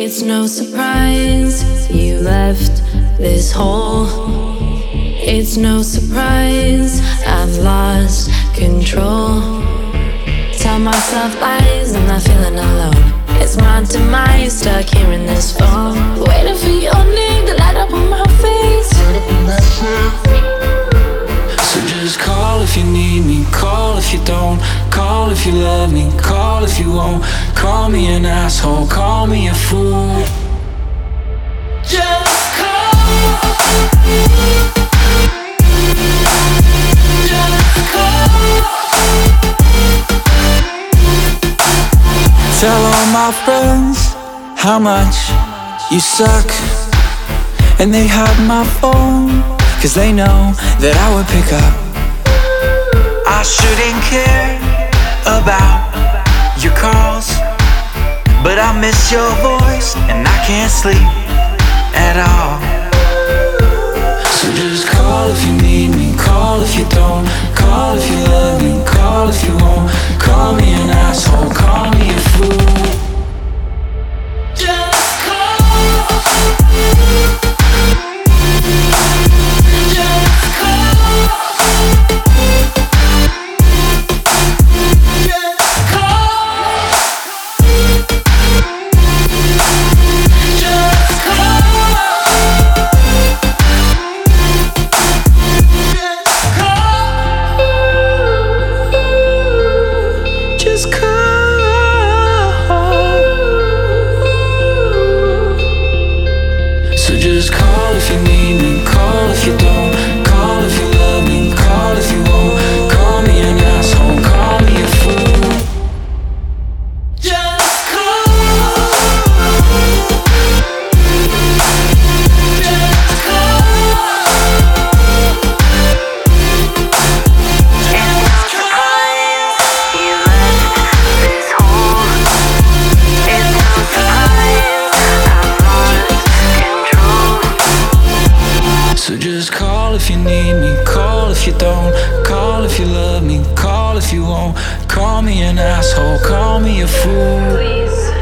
It's no surprise you left this hole. It's no surprise I've lost control. Tell myself lies, I'm not feeling alone. It's my demise, stuck here in this phone, waiting for your name to light up on my face. So just call if you need me, call if you don't, call if you love me, call if you won't. Call me an asshole, call me a fool. Just call. Just call. Tell all my friends how much you suck, and they hide my phone, 'cause they know that I would pick up. I shouldn't care about your calls, but I miss your voice and I can't sleep at all. So just call if you need me, call if you don't, call if you love me, call if you won't. Call me an asshole, call me a fool. Just call. Just call if you need me, call if you don't, call if you love me, call if you won't. Call me an asshole, call me a fool. Just call. Just call. It's no surprise you left this hole. It's no surprise I've lost control. So just call if you need me, call if you don't, call if you love me, call if you won't. Call me an asshole, call me a fool. Please.